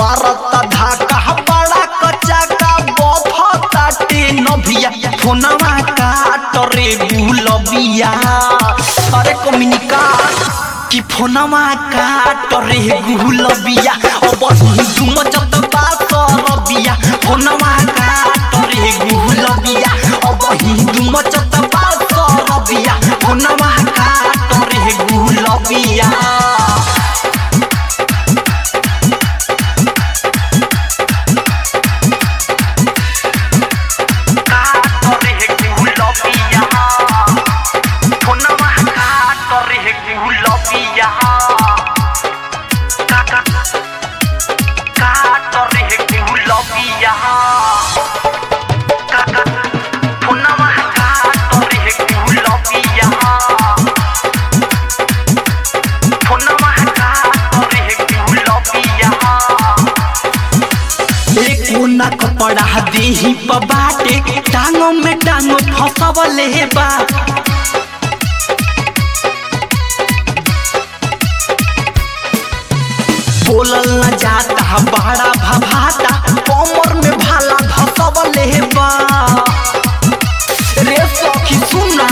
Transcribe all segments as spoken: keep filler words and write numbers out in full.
मारता धाका बड़ा कच्चा का बफताटे नभिया फोनवा काटरे गुलबिया अरे कम्युनिका कि फोनवा काटरे गुलबिया अब तुम जत बात रबिया फोनवा काटरे गुलबिया अब तुम जत बात रबिया फोनवा काटरे गुलबिया कपड़ा देही बाटे टांगों में टांगों फंसवले बा बोलल न जाता बड़ा भभाता कमर में भाला धसवले बा रे सखी सुना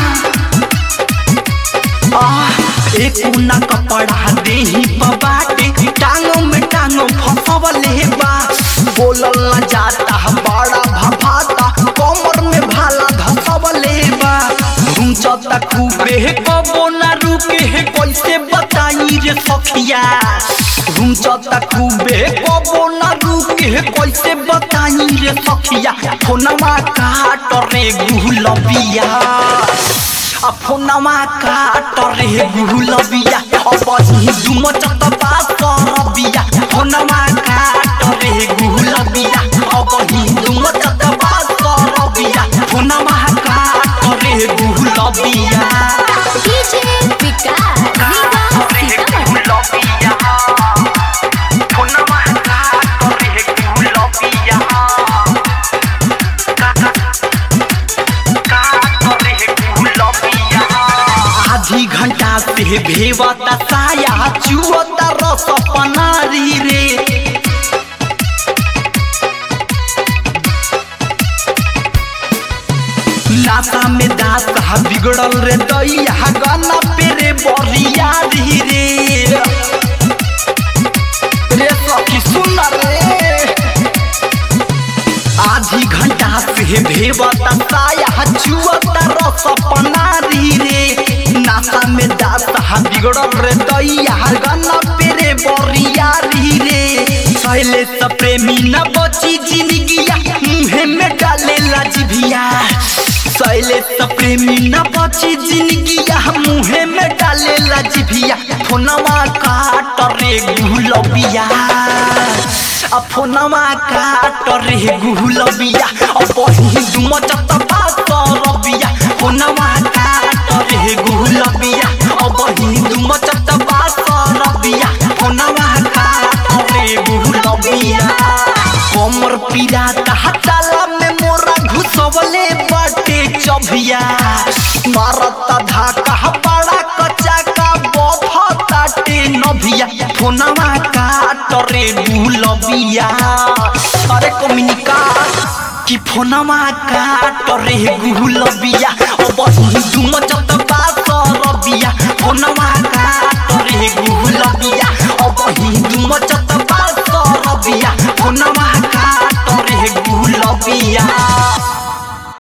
एक उना कपड़ा देही बाटे टांगों में टांगों फंसवले बा बोलल न जाता बड़ा भभाता कमर में भाला धसवले बा घूंचता खूबे कबो ना रुके है कैसे बताई रे सखिया घूंचता खूबे कबो ना रुके है कैसे बताई रे सखिया फोनवा काटरे गुलबिया आ फोनवा काटरे गुलबिया अब तुम जत बात रबिया फोनवा काटरे गुलबिया अब तुम जत बात रबिया फोनवा काटरे गुलबिया डीजे विकास काटरे गुलबिया फोनवा काटरे गुलबिया आधी घंटा से भेवता साया चुवता रस पनारी रे नाता में दास बिगड़ल रे दैया गाना पे रे बरिया रे रे सखी सुन रे आधी घंटा से भेवता साया चुवता रस पनारी रे नाता में दास बिगड़ल रे दैया गाना पे रे बरिया रे सहले त प्रेमी न बची जिंदगिया मुहे में डाले लाजिभिया सहले त प्रेमी न बची जिंदगिया मुहे में डाले लाजिभिया फोनवा काटरे गुलबिया आ फोनवा काटरे गुलबिया अब तुम जत बात रबिया फोनवा काटरे गुलबिया अब तुम जत बात रबिया फोनवा काटरे गुलबिया कमर पिराता हटाला में मोरा घुसवले बाटे चभिया मारता धाका बड़ा कच्चा का बफताटे नभिया फोनवा काटरे गुलबिया अरे कम्युनिका कि फोनवा काटरे गुलबिया अब तुम जत बात रबिया फोनवा काटरे